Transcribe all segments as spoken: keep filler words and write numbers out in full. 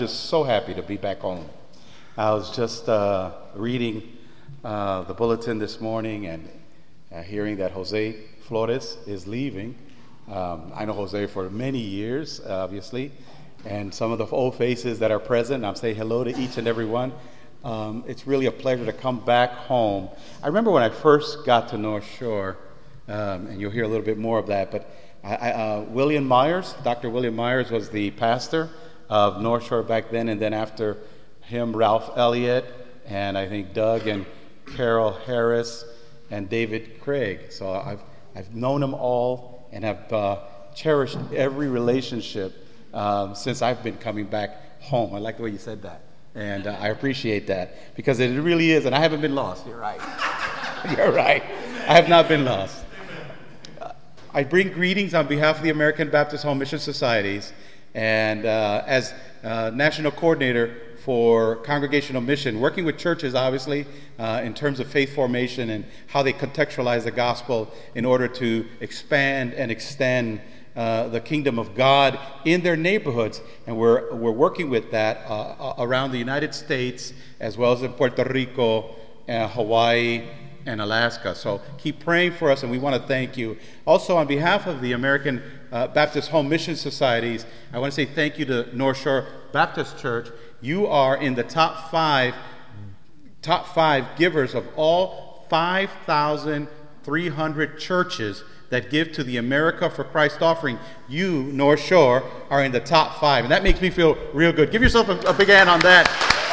Just so happy to be back home. I was just uh, reading uh, the bulletin this morning and uh, hearing that Jose Flores is leaving. Um, I know Jose for many years, obviously, and some of the old faces that are present. I'll say hello to each and every one. Um, it's really a pleasure to come back home. I remember when I first got to North Shore, um, and you'll hear a little bit more of that, but I, I, uh, William Myers, Doctor William Myers was the pastor of North Shore back then, and then after him, Ralph Elliott, and I think Doug and Carol Harris, and David Craig. So I've I've known them all and have uh, cherished every relationship um, since I've been coming back home. I like the way you said that, and uh, I appreciate that, because it really is, and I haven't been lost. You're right. You're right. I have not been lost. Uh, I bring greetings on behalf of the American Baptist Home Mission Societies. And uh, as uh, national coordinator for congregational mission, working with churches, obviously, uh, in terms of faith formation and how they contextualize the gospel in order to expand and extend uh, the kingdom of God in their neighborhoods. And we're we're working with that uh, around the United States, as well as in Puerto Rico, uh, Hawaii, and Alaska. So keep praying for us, and we want to thank you. Also, on behalf of the American uh, Baptist Home Mission Societies, I want to say thank you to North Shore Baptist Church. You are in the top five, top five givers of all five thousand three hundred churches that give to the America for Christ offering. You, North Shore, are in the top five, and that makes me feel real good. Give yourself a, a big hand on that.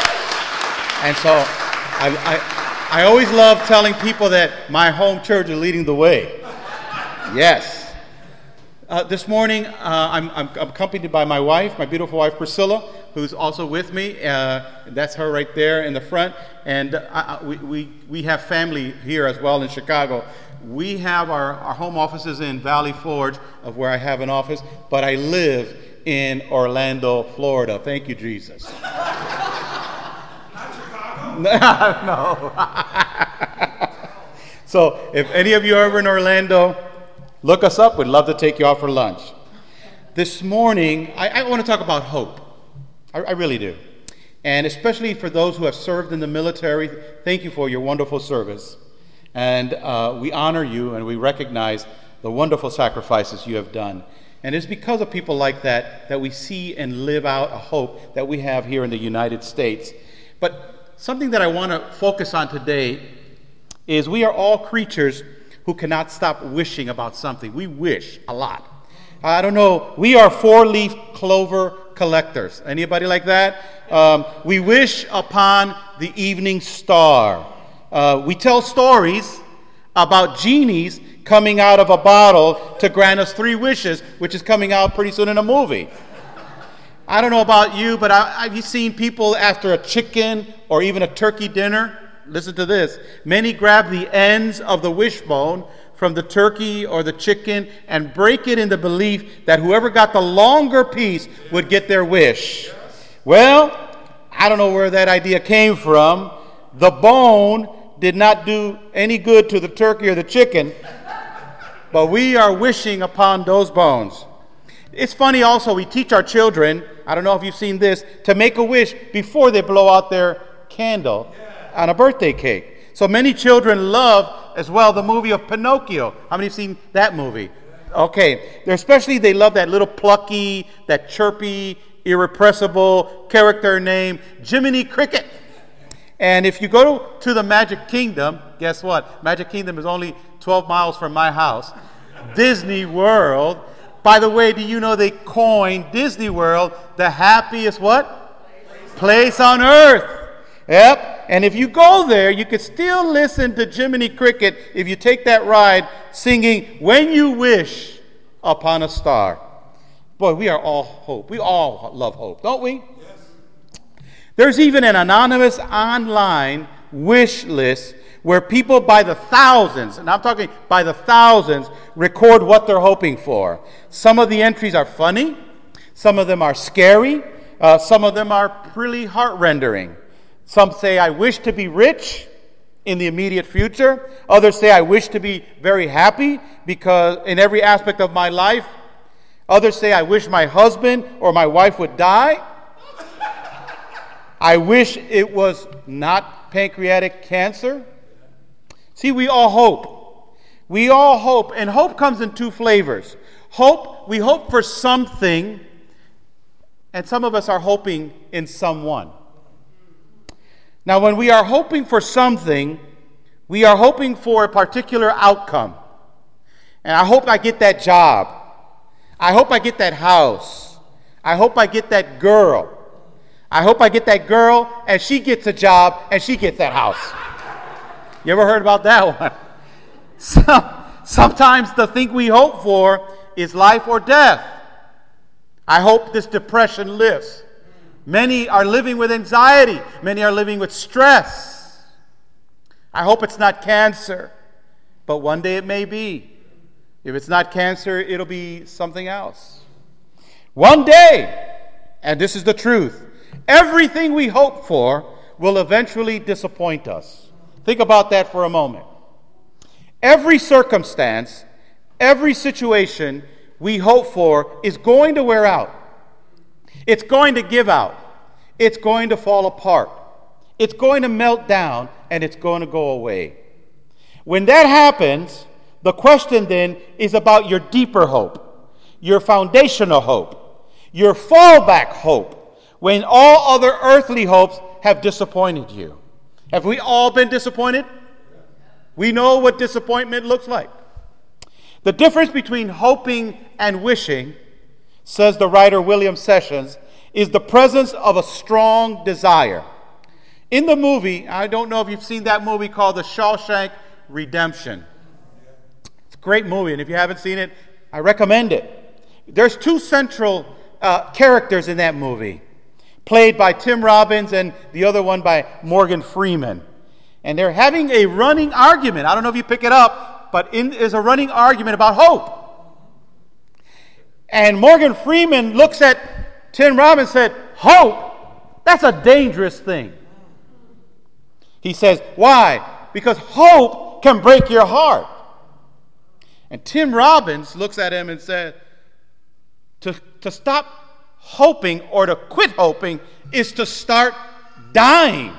And so, I. I I always love telling people that my home church is leading the way. Yes. Uh, this morning, uh, I'm, I'm accompanied by my wife, my beautiful wife, Priscilla, who's also with me. Uh, that's her right there in the front. And I, I, we, we, we have family here as well in Chicago. We have our, our home offices in Valley Forge, of where I have an office, but I live in Orlando, Florida. Thank you, Jesus. No. So if any of you are ever in Orlando, look us up. We'd love to take you out for lunch. This morning, I, I want to talk about hope. I, I really do. And especially for those who have served in the military, thank you for your wonderful service. And uh, we honor you, and we recognize the wonderful sacrifices you have done. And it's because of people like that that we see and live out a hope that we have here in the United States. But something that I want to focus on today is we are all creatures who cannot stop wishing about something. We wish a lot. I don't know, we are four-leaf clover collectors. Anybody like that? Um, we wish upon the evening star. Uh, we tell stories about genies coming out of a bottle to grant us three wishes, which is coming out pretty soon in a movie. I don't know about you, but I, I've seen people after a chicken or even a turkey dinner. Listen to this. Many grab the ends of the wishbone from the turkey or the chicken and break it in the belief that whoever got the longer piece would get their wish. Well, I don't know where that idea came from. The bone did not do any good to the turkey or the chicken, but we are wishing upon those bones. It's funny also, we teach our children, I don't know if you've seen this, to make a wish before they blow out their candle on a birthday cake. So many children love as well the movie of Pinocchio. How many have seen that movie? Okay, they're especially they love that little plucky, that chirpy, irrepressible character named Jiminy Cricket. And if you go to the Magic Kingdom, guess what? Magic Kingdom is only twelve miles from my house. Disney World. By the way, do you know they coined Disney World the happiest what? Place on earth. Yep. And if you go there, you can still listen to Jiminy Cricket if you take that ride singing When You Wish Upon a Star. Boy, we are all hope. We all love hope, don't we? Yes. There's even an anonymous online wish list where people by the thousands, and I'm talking by the thousands, record what they're hoping for. Some of the entries are funny. Some of them are scary. Uh, some of them are really heart-rendering. Some say, I wish to be rich in the immediate future. Others say, I wish to be very happy because in every aspect of my life. Others say, I wish my husband or my wife would die. I wish it was not pancreatic cancer. See, we all hope. We all hope, and hope comes in two flavors. Hope, we hope for something, and some of us are hoping in someone. Now, when we are hoping for something, we are hoping for a particular outcome. And I hope I get that job. I hope I get that house. I hope I get that girl. I hope I get that girl and she gets a job and she gets that house. You ever heard about that one? So, sometimes the thing we hope for is life or death. I hope this depression lifts. Many are living with anxiety. Many are living with stress. I hope it's not cancer, but one day it may be. If it's not cancer, it'll be something else. One day, and this is the truth, everything we hope for will eventually disappoint us. Think about that for a moment. Every circumstance, every situation we hope for is going to wear out. It's going to give out. It's going to fall apart. It's going to melt down, and it's going to go away. When that happens, the question then is about your deeper hope, your foundational hope, your fallback hope, when all other earthly hopes have disappointed you. Have we all been disappointed? We know what disappointment looks like. The difference between hoping and wishing, says the writer William Sessions, is the presence of a strong desire. In the movie, I don't know if you've seen that movie called The Shawshank Redemption. It's a great movie, and if you haven't seen it, I recommend it. There's two central uh, characters in that movie, played by Tim Robbins and the other one by Morgan Freeman. And they're having a running argument. I don't know if you pick it up, but in, there's a running argument about hope. And Morgan Freeman looks at Tim Robbins and said, "Hope? That's a dangerous thing." He says, "Why? Because hope can break your heart." And Tim Robbins looks at him and said, to, to stop hoping or to quit hoping is to start dying.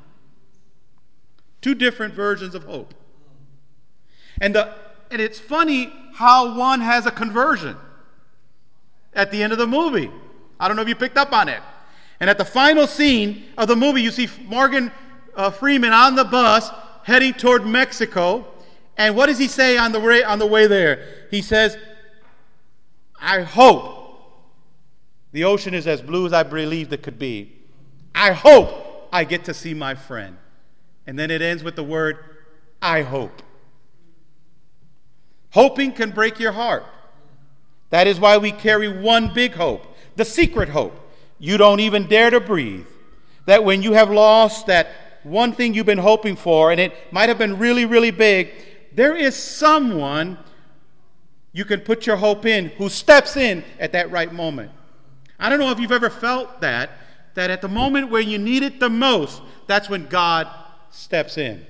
Two different versions of hope. And, the, and it's funny how one has a conversion at the end of the movie. I don't know if you picked up on it. And at the final scene of the movie, you see Morgan uh, Freeman on the bus heading toward Mexico. And what does he say on the way, on the way there? He says, "I hope the ocean is as blue as I believed it could be. I hope I get to see my friend." And then it ends with the word, "I hope." Hoping can break your heart. That is why we carry one big hope, the secret hope. You don't even dare to breathe. That when you have lost that one thing you've been hoping for, and it might have been really, really big, there is someone you can put your hope in who steps in at that right moment. I don't know if you've ever felt that, that at the moment where you need it the most, that's when God steps in.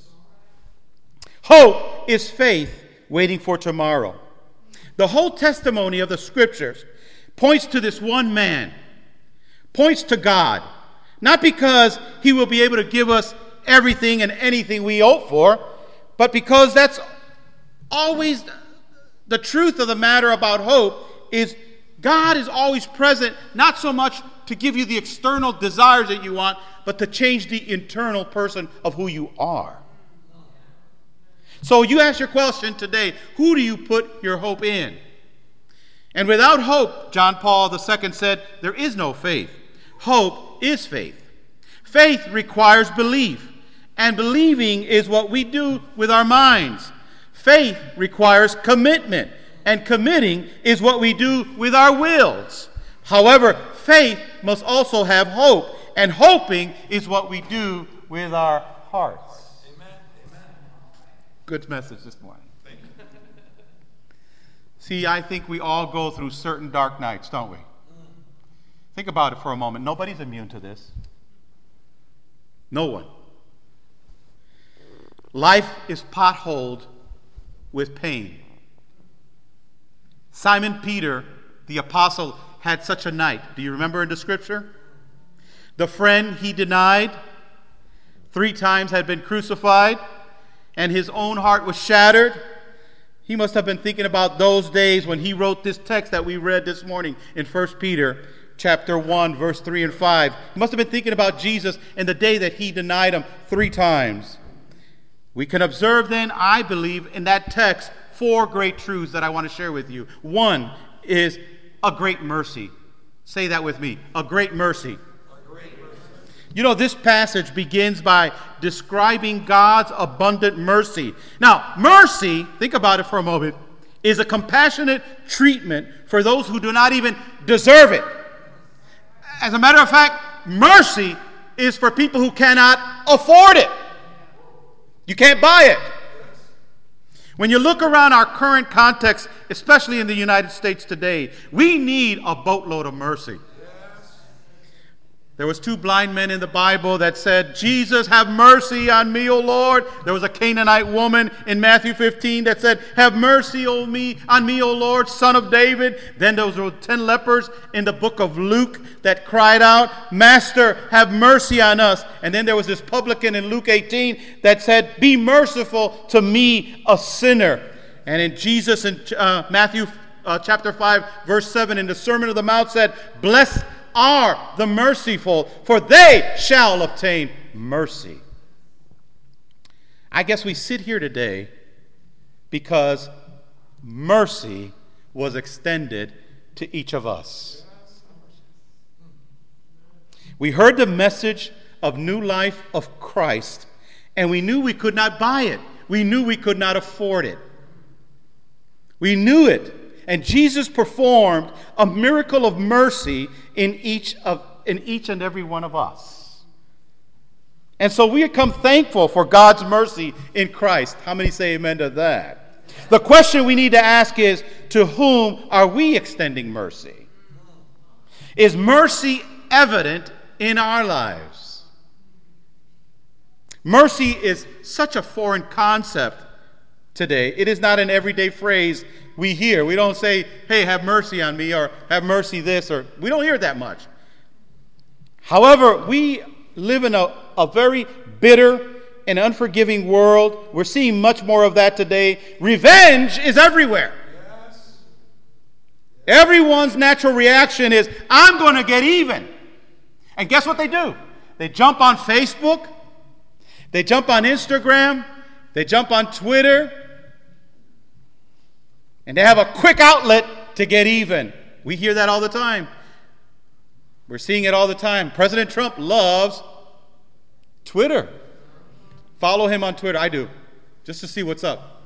Hope is faith waiting for tomorrow. The whole testimony of the scriptures points to this one man, points to God, not because he will be able to give us everything and anything we hope for, but because that's always the truth of the matter about hope is God is always present, not so much to give you the external desires that you want, but to change the internal person of who you are. So you ask your question today, who do you put your hope in? And without hope, John Paul the Second said, there is no faith. Hope is faith. Faith requires belief, and believing is what we do with our minds. Faith requires commitment, and committing is what we do with our wills. However, faith must also have hope, and hoping is what we do with our hearts. Amen. Amen. Good message this morning. Thank you. See, I think we all go through certain dark nights, don't we? Think about it for a moment. Nobody's immune to this. No one. Life is potholed with pain. Simon Peter, the apostle, had such a night. Do you remember in the scripture? the friend he denied, three times had been crucified, and his own heart was shattered. He must have been thinking about those days when he wrote this text that we read this morning in First Peter chapter one, verse three and five. He must have been thinking about Jesus and the day that he denied him three times. We can observe then, I believe, in that text, four great truths that I want to share with you. One is a great mercy. Say that with me, a great mercy. You know, this passage begins by describing God's abundant mercy. Now, mercy, think about it for a moment, is a compassionate treatment for those who do not even deserve it. As a matter of fact, mercy is for people who cannot afford it. You can't buy it. When you look around our current context, especially in the United States today, we need a boatload of mercy. There was two blind men in the Bible that said, Jesus, have mercy on me, O Lord. There was a Canaanite woman in Matthew fifteen that said, have mercy on me, on me, O Lord, son of David. Then there were ten lepers in the book of Luke that cried out, Master, have mercy on us. And then there was this publican in Luke eighteen that said, be merciful to me, a sinner. And in Jesus in uh, Matthew uh, chapter five, verse seven, in the Sermon on the Mount said, blessed are the merciful, for they shall obtain mercy. I guess we sit here today because mercy was extended to each of us. We heard the message of new life of Christ, and we knew we could not buy it. We knew we could not afford it. We knew it. And Jesus performed a miracle of mercy in each of in each and every one of us. And so we become thankful for God's mercy in Christ. How many say amen to that? The question we need to ask is, to whom are we extending mercy? Is mercy evident in our lives? Mercy is such a foreign concept today. It is not an everyday phrase we hear. We don't say, hey, have mercy on me, or have mercy this, or we don't hear it that much. However, we live in a, a very bitter and unforgiving world. We're seeing much more of that today. Revenge is everywhere. Yes. Everyone's natural reaction is, I'm going to get even. And guess what they do? They jump on Facebook. They jump on Instagram. They jump on Twitter. And they have a quick outlet to get even. We hear that all the time. We're seeing it all the time. President Trump loves Twitter. Follow him on Twitter. I do, just to see what's up.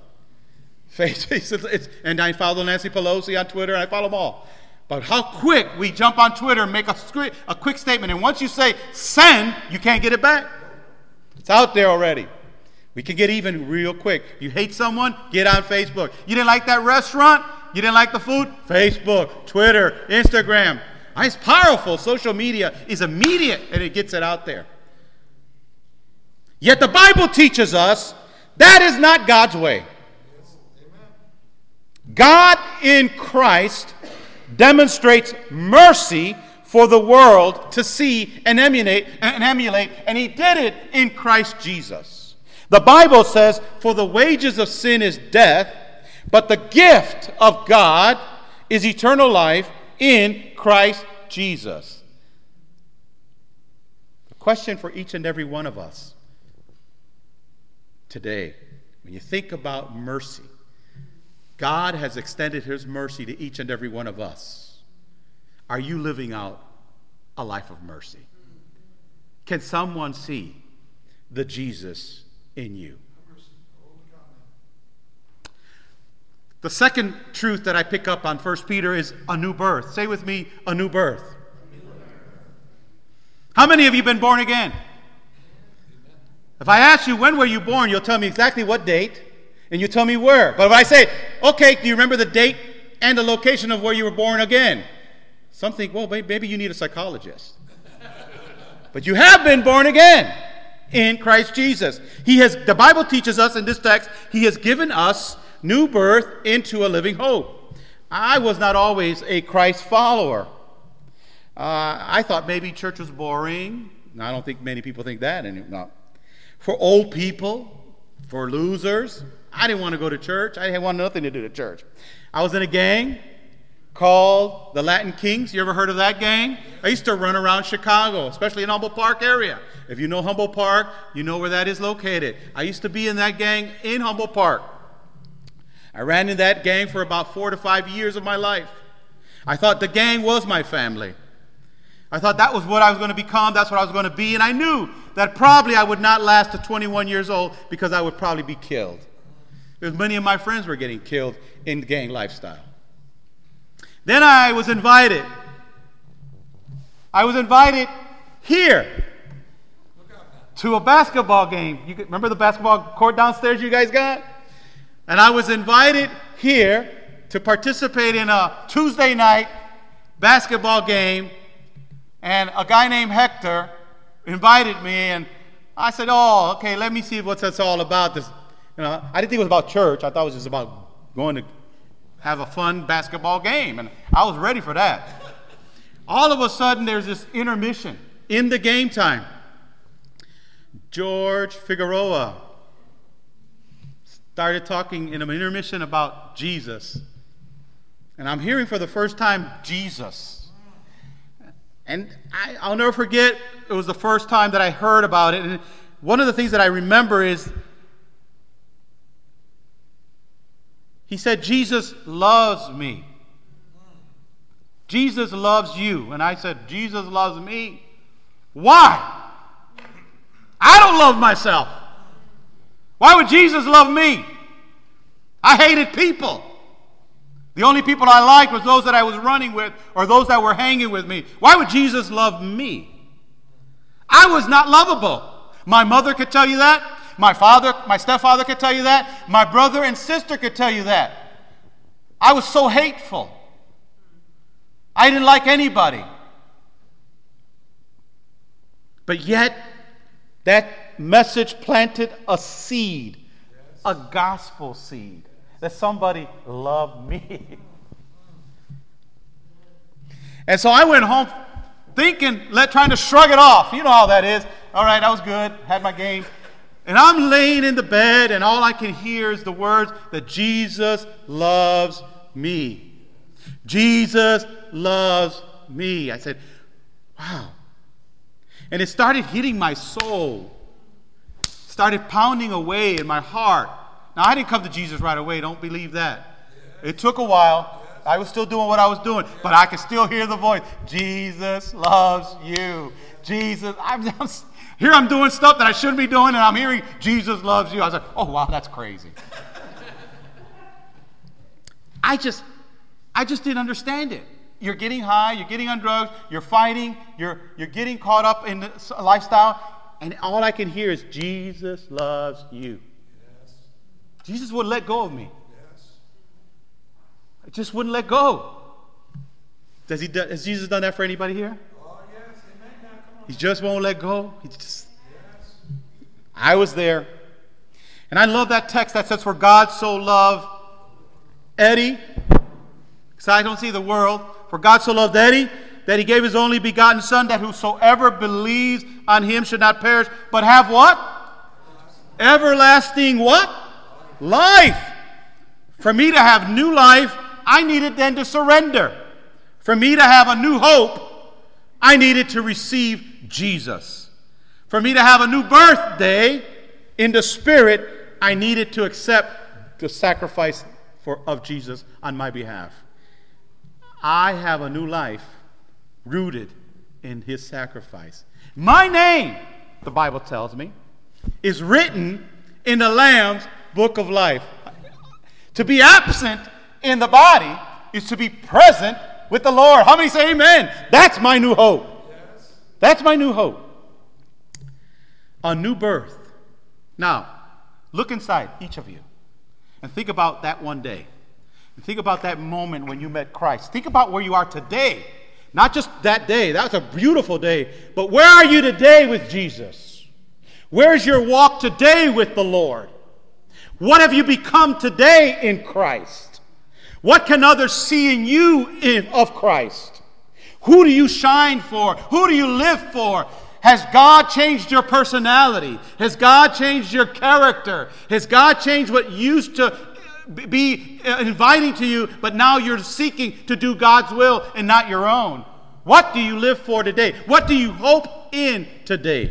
And I follow Nancy Pelosi on Twitter, and I follow them all. But how quick we jump on Twitter and make a, a quick statement. And once you say send, you can't get it back. It's out there already. We can get even real quick. You hate someone, get on Facebook. You didn't like that restaurant? You didn't like the food? Facebook, Twitter, Instagram. It's powerful. Social media is immediate, and it gets it out there. Yet the Bible teaches us that is not God's way. God in Christ demonstrates mercy for the world to see and emulate, and emulate, and he did it in Christ Jesus. The Bible says, for the wages of sin is death, but the gift of God is eternal life in Christ Jesus. The question for each and every one of us today, when you think about mercy, God has extended his mercy to each and every one of us. Are you living out a life of mercy? Can someone see the Jesus in you? The second truth that I pick up on First Peter is a new birth. Say with me, a new birth. How many of you have been born again? If I ask you when were you born, you'll tell me exactly what date, and you tell me where. But if I say, okay, do you remember the date and the location of where you were born again? Some think, well, maybe you need a psychologist. But you have been born again in Christ Jesus. He has, the Bible teaches us in this text, he has given us new birth into a living hope. I was not always a Christ follower. Uh, I thought maybe church was boring. I don't think many people think that. No. For old people, for losers, I didn't want to go to church. I didn't want nothing to do with church. I was in a gang called the Latin Kings. You ever heard of that gang? I used to run around Chicago, especially in Humboldt Park area. If you know Humboldt Park, you know where that is located. I used to be in that gang in Humboldt Park. I ran in that gang for about four to five years of my life. I thought the gang was my family. I thought that was what I was going to become. That's what I was going to be. And I knew that probably I would not last to twenty-one years old because I would probably be killed. Because many of my friends were getting killed in gang lifestyle. Then I was invited. I was invited here to a basketball game. You remember the basketball court downstairs you guys got? And I was invited here to participate in a Tuesday night basketball game. And a guy named Hector invited me, and I said, oh, okay, let me see what that's all about. This, you know, I didn't think it was about church. I thought it was just about going to have a fun basketball game, and I was ready for that. All of a sudden, there's this intermission in the game time. George Figueroa started talking in an intermission about Jesus. And I'm hearing for the first time, Jesus. And I, I'll never forget, it was the first time that I heard about it. And one of the things that I remember is he said, Jesus loves me. Jesus loves you. And I said, Jesus loves me. Why? I don't love myself. Why would Jesus love me? I hated people. The only people I liked was those that I was running with or those that were hanging with me. Why would Jesus love me? I was not lovable. My mother could tell you that. My father, my stepfather could tell you that. My brother and sister could tell you that. I was so hateful. I didn't like anybody. But yet, that message planted a seed, a gospel seed. That somebody loved me. And so I went home thinking, let, trying to shrug it off. You know how that is. All right, that was good. Had my game. And I'm laying in the bed, and all I can hear is the words that Jesus loves me. Jesus loves me. I said, wow. And it started hitting my soul. Started pounding away in my heart. Now, I didn't come to Jesus right away. Don't believe that. It took a while. I was still doing what I was doing, but I could still hear the voice. Jesus loves you. Jesus. I'm, I'm, here I'm doing stuff that I shouldn't be doing, and I'm hearing Jesus loves you. I was like, oh, wow, that's crazy. I just, I just didn't understand it. You're getting high. You're getting on drugs. You're fighting. You're, you're getting caught up in the lifestyle, and all I can hear is Jesus loves you. Jesus wouldn't let go of me. Yes. I just wouldn't let go. Does he? Do, has Jesus done that for anybody here? Oh, yes. Amen. Now, come on. He just won't let go. He just. Yes. I was there, and I love that text that says, "For God so loved Eddie." Because I don't see the world. For God so loved Eddie that He gave His only begotten Son, that whosoever believes on Him should not perish, but have what? Everlasting what? Life. For me to have new life, I needed then to surrender. For me to have a new hope, I needed to receive Jesus. For me to have a new birthday in the Spirit, I needed to accept the sacrifice for, of Jesus on my behalf. I have a new life rooted in His sacrifice. My name, the Bible tells me, is written in the Lamb's book of life. To be absent in the body is to be present with the Lord. How many say amen? That's my new hope. Yes. That's my new hope. A new birth. Now, look inside each of you and think about that one day. And think about that moment when you met Christ. Think about where you are today. Not just that day. That was a beautiful day. But where are you today with Jesus? Where's your walk today with the Lord? What have you become today in Christ? What can others see in you in, of Christ? Who do you shine for? Who do you live for? Has God changed your personality? Has God changed your character? Has God changed what used to be inviting to you, but now you're seeking to do God's will and not your own? What do you live for today? What do you hope in today?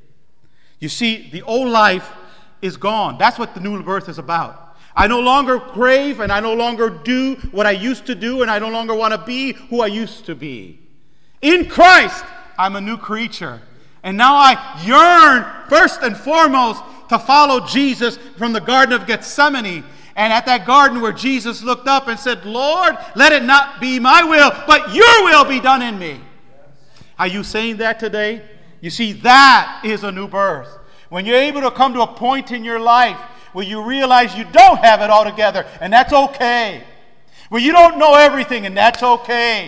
You see, the old life is gone. That's what the new birth is about. I no longer crave and I no longer do what I used to do, and I no longer want to be who I used to be. In Christ, I'm a new creature. And now I yearn, first and foremost, to follow Jesus from the Garden of Gethsemane. And at that garden where Jesus looked up and said, Lord, let it not be my will, but your will be done in me. Are you saying that today? You see, that is a new birth. When you're able to come to a point in your life where you realize you don't have it all together, and that's okay. Where you don't know everything, and that's okay.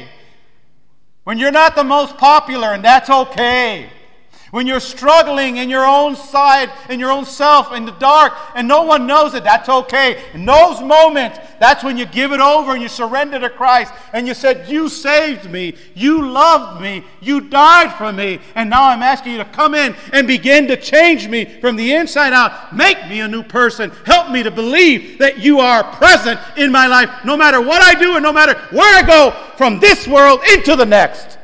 When you're not the most popular, and that's okay. When you're struggling in your own side, in your own self, in the dark, and no one knows it, that's okay. In those moments, that's when you give it over and you surrender to Christ. And you said, you saved me. You loved me. You died for me. And now I'm asking you to come in and begin to change me from the inside out. Make me a new person. Help me to believe that you are present in my life, no matter what I do and no matter where I go from this world into the next.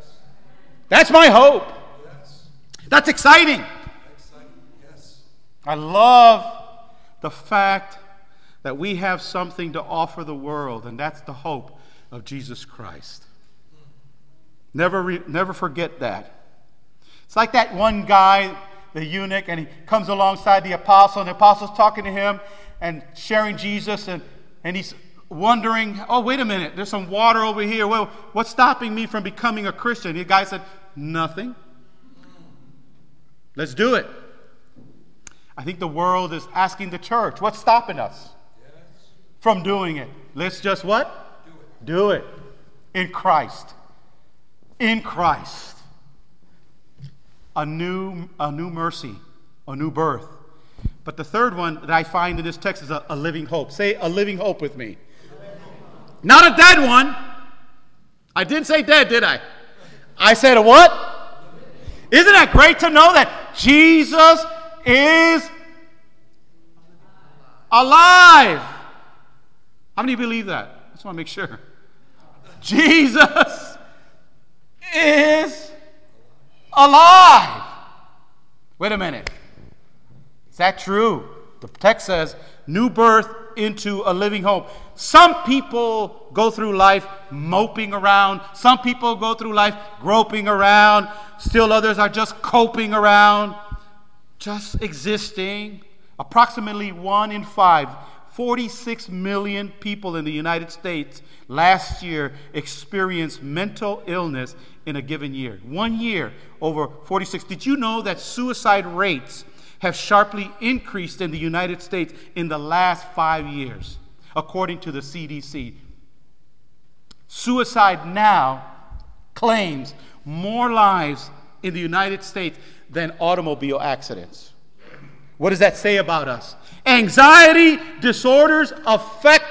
That's my hope. That's exciting. exciting. Yes. I love the fact that we have something to offer the world, and that's the hope of Jesus Christ. Never, re- never forget that. It's like that one guy, the eunuch, and he comes alongside the apostle, and the apostle's talking to him and sharing Jesus, and, and he's wondering, oh, wait a minute, there's some water over here. Well, what's stopping me from becoming a Christian? The guy said, nothing. Let's do it. I think the world is asking the church, what's stopping us yes. from doing it? Let's just what? Do it. Do it. In Christ. In Christ. A new, a new mercy, a new birth. But the third one that I find in this text is a, a living hope. Say a living hope with me. Not a dead one. I didn't say dead, did I? I said a what? Isn't that great to know that Jesus is alive? How many believe that? I just want to make sure. Jesus is alive. Wait a minute. Is that true? The text says, new birth into a living hope. Some people go through life moping around. Some people go through life groping around. Still others are just coping around, just existing. Approximately one in five, forty-six million people in the United States last year experienced mental illness in a given year. One year, over forty-six. Did you know that suicide rates have sharply increased in the United States in the last five years, according to the C D C? Suicide now claims more lives in the United States than automobile accidents. What does that say about us? Anxiety disorders affect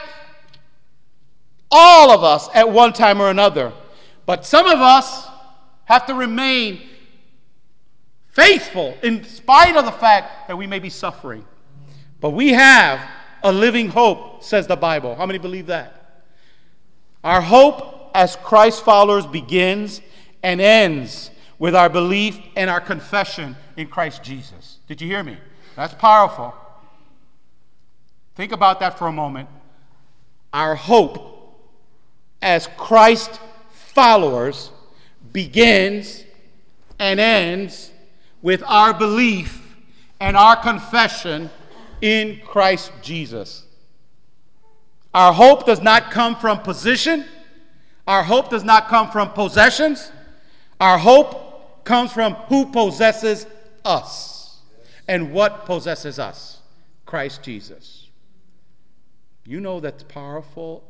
all of us at one time or another. But some of us have to remain faithful in spite of the fact that we may be suffering. But we have a living hope, says the Bible. How many believe that? Our hope as Christ followers begins and ends with our belief and our confession in Christ Jesus. Did you hear me? That's powerful. Think about that for a moment. Our hope as Christ followers begins and ends with our belief and our confession in Christ Jesus. Our hope does not come from position. Our hope does not come from possessions. Our hope comes from who possesses us and what possesses us. Christ Jesus. You know that's powerful.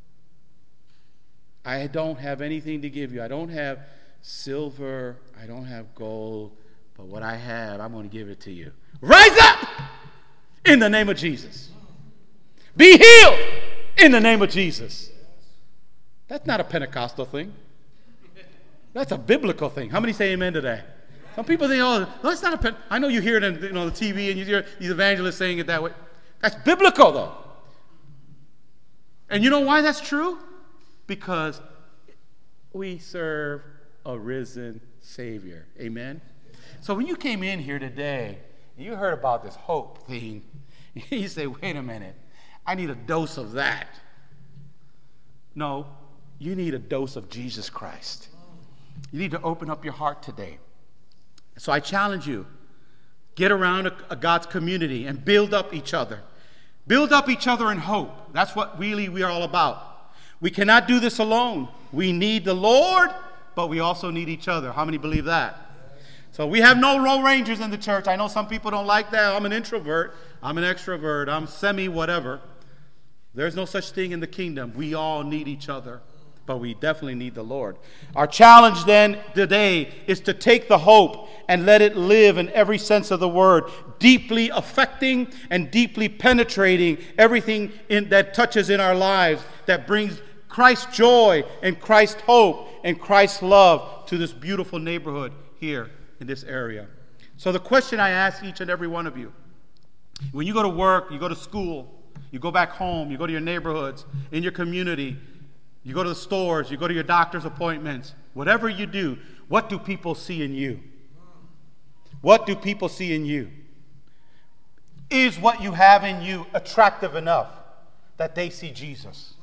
I don't have anything to give you. I don't have silver. I don't have gold. But what I have, I'm going to give it to you. Rise up in the name of Jesus. Be healed in the name of Jesus. That's not a Pentecostal thing. That's a biblical thing. How many say amen to that? Some people think, oh, no, it's not a pen. I know you hear it on, you know, the T V and you hear these evangelists saying it that way. That's biblical, though. And you know why that's true? Because we serve a risen Savior. Amen? So when you came in here today and you heard about this hope thing, you say, wait a minute, I need a dose of that. No, you need a dose of Jesus Christ. You need to open up your heart today. So I challenge you, get around a, a God's community and build up each other. Build up each other in hope. That's what really we are all about. We cannot do this alone. We need the Lord, but we also need each other. How many believe that? So we have no Lone Rangers in the church. I know some people don't like that. I'm an introvert. I'm an extrovert. I'm semi-whatever. There's no such thing in the kingdom. We all need each other, but we definitely need the Lord. Our challenge then today is to take the hope and let it live in every sense of the word, deeply affecting and deeply penetrating everything in, that touches in our lives, that brings Christ's joy and Christ's hope and Christ's love to this beautiful neighborhood here in this area. So the question I ask each and every one of you, when you go to work, you go to school, you go back home, you go to your neighborhoods, in your community, you go to the stores, you go to your doctor's appointments, whatever you do, what do people see in you? What do people see in you? Is what you have in you attractive enough that they see Jesus?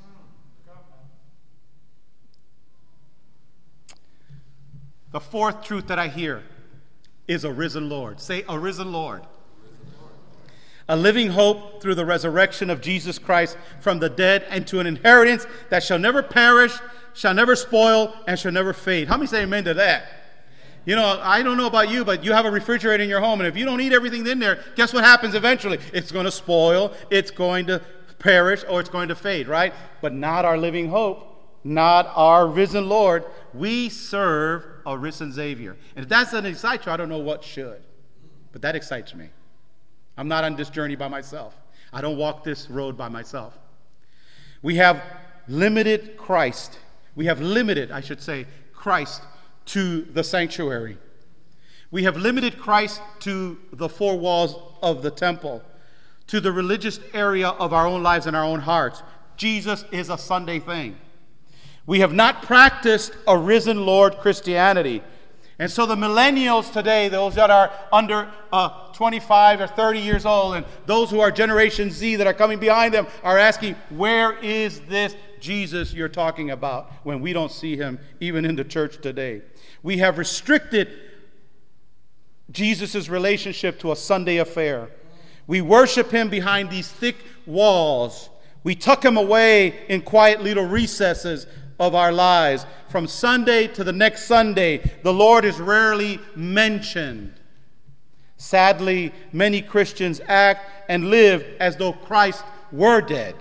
The fourth truth that I hear is a risen Lord. Say, a risen Lord. A living hope through the resurrection of Jesus Christ from the dead, and to an inheritance that shall never perish, shall never spoil, and shall never fade. How many say amen to that? You know, I don't know about you, but you have a refrigerator in your home, and if you don't eat everything in there, guess what happens eventually? It's going to spoil, it's going to perish, or it's going to fade, right? But not our living hope, not our risen Lord. We serve a risen Savior. And if that doesn't excite you, I don't know what should. But that excites me. I'm not on this journey by myself. I don't walk this road by myself. We have limited Christ. We have limited, I should say, Christ to the sanctuary. We have limited Christ to the four walls of the temple, to the religious area of our own lives and our own hearts. Jesus is a Sunday thing. We have not practiced a risen Lord Christianity. And so the millennials today, those that are under uh, twenty-five or thirty years old, and those who are Generation Z that are coming behind them, are asking, where is this Jesus you're talking about, when we don't see him even in the church today? We have restricted Jesus' relationship to a Sunday affair. We worship him behind these thick walls. We tuck him away in quiet little recesses of our lives. From Sunday to the next Sunday, the Lord is rarely mentioned. Sadly, many Christians act and live as though Christ were dead.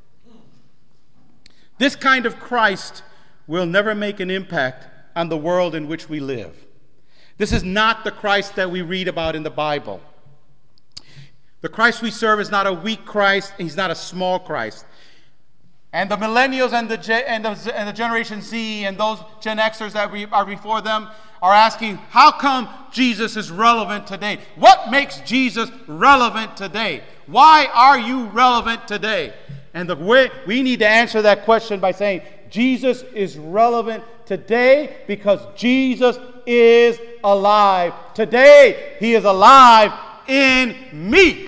This kind of Christ will never make an impact on the world in which we live. This is not the Christ that we read about in the Bible. The Christ we serve is not a weak Christ. He's not a small Christ. And the millennials and the, and the, and the Generation Z and those Gen Xers that we are before them are asking, how come Jesus is relevant today? What makes Jesus relevant today? Why are you relevant today? And the way we need to answer that question by saying, Jesus is relevant today because Jesus is alive. Today, he is alive in me.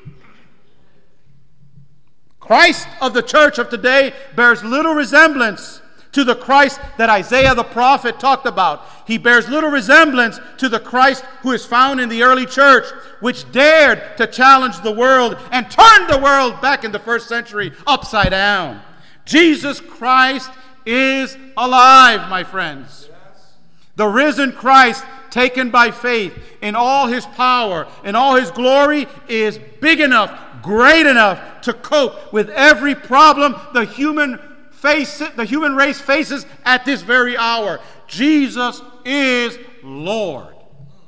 Christ of the church of today bears little resemblance to the Christ that Isaiah the prophet talked about. He bears little resemblance to the Christ who is found in the early church, which dared to challenge the world and turned the world back in the first century upside down. Jesus Christ is alive, my friends. The risen Christ, taken by faith in all his power and all his glory, is big enough, great enough to cope with every problem the human face, the human race faces at this very hour. Jesus is Lord.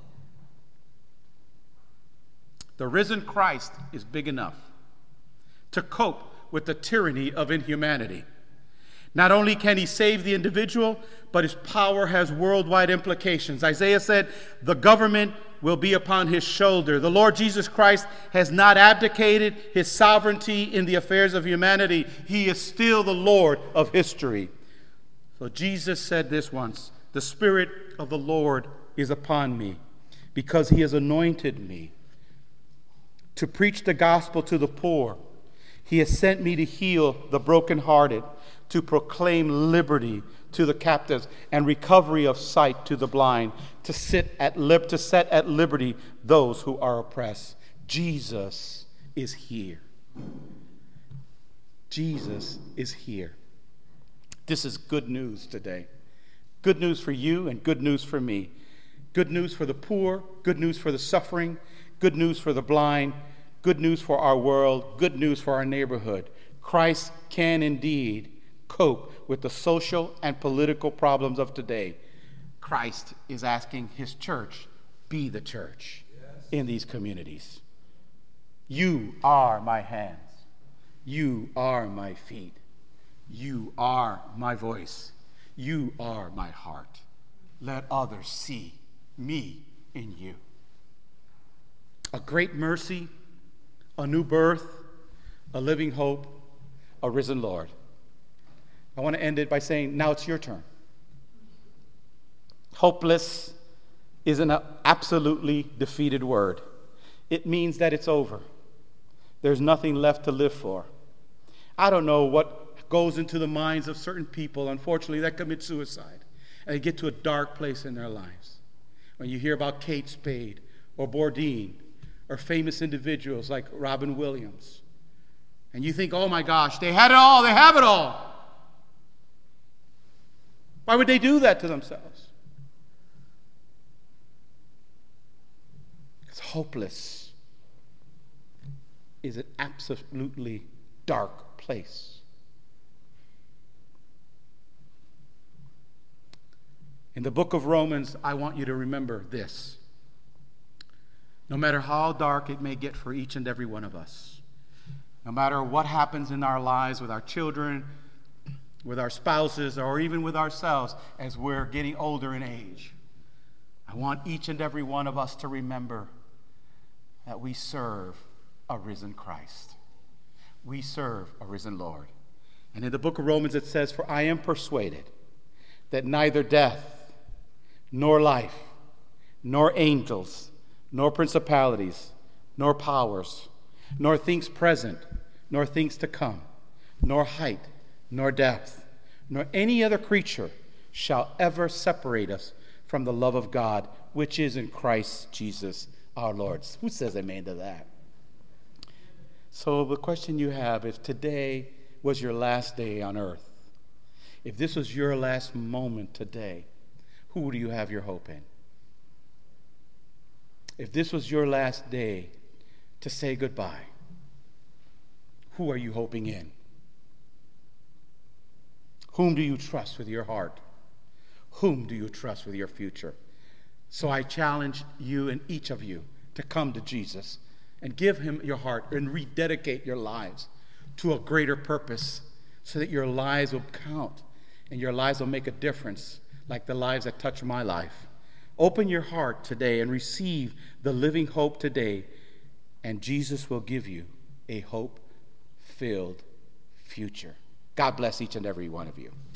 The risen Christ is big enough to cope with the tyranny of inhumanity. Not only can he save the individual, but his power has worldwide implications. Isaiah said, the government will be upon his shoulder. The Lord Jesus Christ has not abdicated his sovereignty in the affairs of humanity. He is still the Lord of history. So Jesus said this once, the Spirit of the Lord is upon me, because he has anointed me to preach the gospel to the poor. He has sent me to heal the brokenhearted, to proclaim liberty to the captives and recovery of sight to the blind, to sit at lib- to set at liberty those who are oppressed. Jesus is here. Jesus is here. This is good news today. Good news for you and good news for me. Good news for the poor, good news for the suffering, good news for the blind, good news for our world, good news for our neighborhood. Christ can indeed cope with the social and political problems of today. Christ is asking his church, be the church in these communities. You are my hands. You are my feet. You are my voice. You are my heart. Let others see me in you. A great mercy, a new birth, a living hope, a risen Lord. I want to end it by saying, now it's your turn. Hopeless is an absolutely defeated word. It means that it's over. There's nothing left to live for. I don't know what goes into the minds of certain people, unfortunately, that commit suicide. And they get to a dark place in their lives. When you hear about Kate Spade or Bourdain or famous individuals like Robin Williams, and you think, oh my gosh, they had it all, they have it all. Why would they do that to themselves? Because hopeless is an absolutely dark place. In the book of Romans, I want you to remember this. No matter how dark it may get for each and every one of us, no matter what happens in our lives with our children, with our spouses, or even with ourselves as we're getting older in age, I want each and every one of us to remember that we serve a risen Christ. We serve a risen Lord. And in the book of Romans it says, for I am persuaded that neither death, nor life, nor angels, nor principalities, nor powers, nor things present, nor things to come, nor height, nor depth, nor any other creature shall ever separate us from the love of God, which is in Christ Jesus our Lord. Who says amen to that? So the question you have, if today was your last day on earth, if this was your last moment today, who do you have your hope in? If this was your last day to say goodbye, who are you hoping in? Whom do you trust with your heart? Whom do you trust with your future? So I challenge you and each of you to come to Jesus and give him your heart and rededicate your lives to a greater purpose so that your lives will count and your lives will make a difference like the lives that touch my life. Open your heart today and receive the living hope today, and Jesus will give you a hope-filled future. God bless each and every one of you.